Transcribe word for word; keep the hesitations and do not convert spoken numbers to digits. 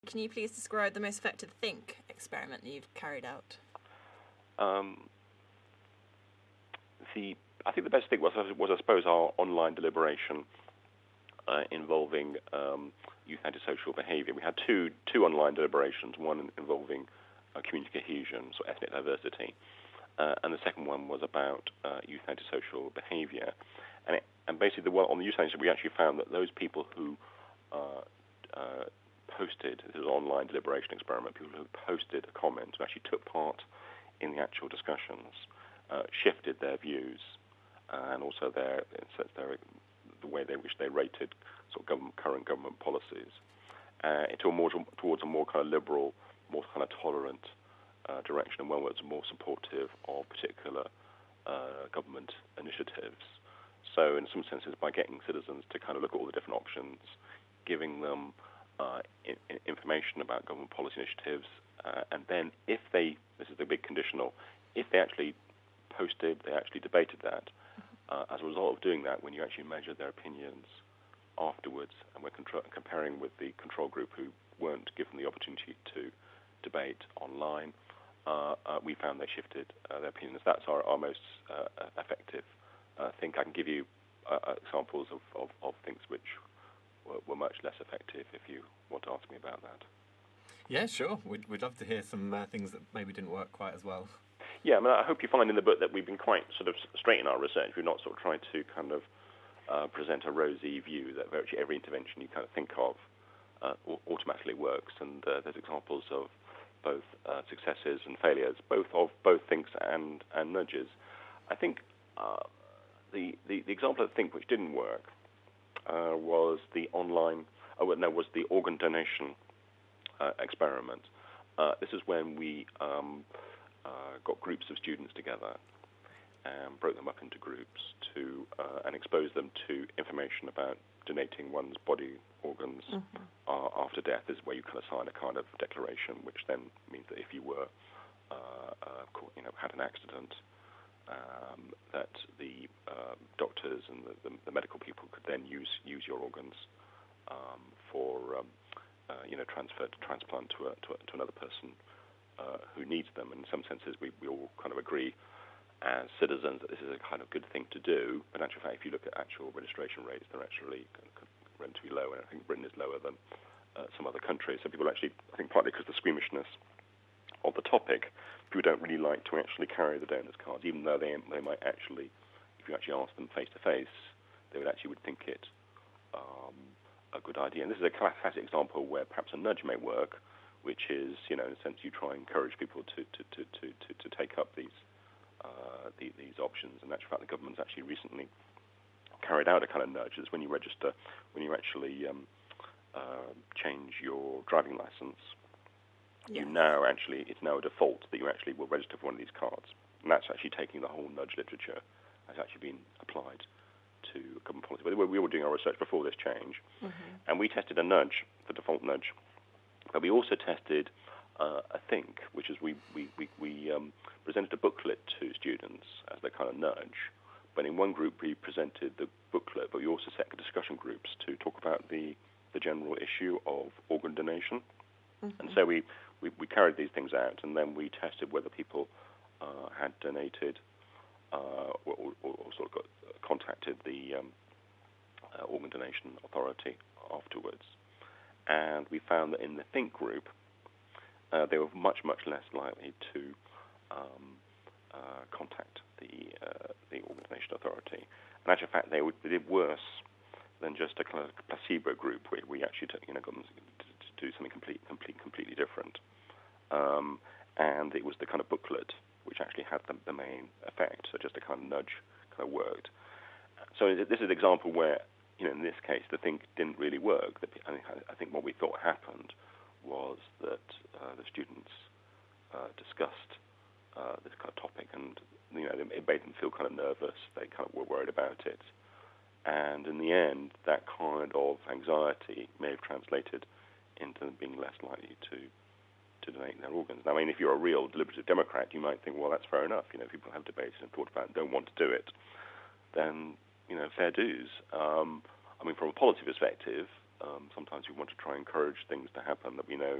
Can you please describe the most effective Think experiment that you've carried out? Um, the I think the best thing was, was I suppose, our online deliberation uh, involving um, youth antisocial behaviour. We had two two online deliberations, one involving uh, community cohesion, so ethnic diversity, uh, and the second one was about uh, youth antisocial behaviour. And, it, and basically, the, on the youth antisocial, we actually found that those people who uh, uh, posted, this is an online deliberation experiment, people who posted a comment, who actually took part in the actual discussions, uh, shifted their views, uh, and also their, their the way they which they rated sort of government, current government policies, uh, into a more towards a more kind of liberal, more kind of tolerant uh, direction, and one that's more supportive of particular uh, government initiatives. So, in some senses, by getting citizens to kind of look at all the different options, giving them uh, in, in information about government policy initiatives, uh, and then if they, this is the big conditional, if they actually posted, they actually debated that, uh, as a result of doing that, when you actually measure their opinions afterwards, and we're control, comparing with the control group who weren't given the opportunity to debate online, uh, uh, we found they shifted uh, their opinions. That's our, our most uh, effective uh, thing. I can give you uh, examples of, of, of things which were, were much less effective if you want to ask me about that. Yeah, sure. We'd, we'd love to hear some uh, things that maybe didn't work quite as well. Yeah, I mean, I hope you find in the book that we've been quite sort of straight in our research. We're not sort of trying to kind of uh, present a rosy view that virtually every intervention you kind of think of uh, automatically works. And uh, there's examples of both uh, successes and failures, both of both thinks and, and nudges. I think uh, the, the the example of think which didn't work uh, was the online. Oh, well, no, was the organ donation uh, experiment. Uh, this is when we um, uh, got groups of students together and broke them up into groups to uh, and exposed them to information about donating one's body organs mm-hmm. uh, after death. This is where you kind of sign a kind of declaration, which then means that if you were, uh, uh, you know, had an accident, um, that the uh, doctors and the, the, the medical people could then use use your organs um, for, um, uh, you know, transfer to transplant to a, to, a, to another person uh, who needs them. And in some senses, we, we all kind of agree as citizens that this is a kind of good thing to do. But in actual fact, if you look at actual registration rates, they're actually relatively low, and I think Britain is lower than uh, some other countries. So people actually, I think partly because of the squeamishness of the topic, people don't really like to actually carry the donors' cards, even though they they might actually, if you actually ask them face to face, they would actually would think it um, a good idea. And this is a classic example where perhaps a nudge may work, which is, you know, in a sense, you try and encourage people to to to to to, to take up these. Uh, the, these options, and that's the fact the government's actually recently carried out a kind of nudge. It's when you register, when you actually um, uh, change your driving license, yes. you now actually, it's now a default that you actually will register for one of these cards. And that's actually taking the whole nudge literature has actually been applied to government policy. But we were doing our research before this change, mm-hmm. and we tested a nudge, the default nudge, but we also tested Uh, I think, which is we we we, we um, presented a booklet to students as their kind of nudge. But in one group we presented the booklet, but we also set discussion groups to talk about the, the general issue of organ donation. Mm-hmm. And so we, we, we carried these things out, and then we tested whether people uh, had donated uh, or, or, or sort of got, uh, contacted the um, uh, organ donation authority afterwards. And we found that in the Think group, Uh, they were much, much less likely to um, uh, contact the uh, the organ donation authority. In actual fact, they, would, they did worse than just a kind of placebo group where we actually took, you know, got them to, to do something complete, complete, completely different. Um, and it was the kind of booklet which actually had the, the main effect. So just a kind of nudge kind of worked. So this is an example where, you know, in this case, the Think didn't really work. I think what we thought happened was that uh, the students uh, discussed uh, this kind of topic, and you know, it made them feel kind of nervous. They kind of were worried about it, and in the end, that kind of anxiety may have translated into them being less likely to to donate their organs. Now, I mean, if you're a real deliberative Democrat, you might think, well, that's fair enough. You know, people have debated and thought about it and don't want to do it. Then, you know, fair dues. Um, I mean, from a policy perspective, Um, sometimes we want to try and encourage things to happen that we know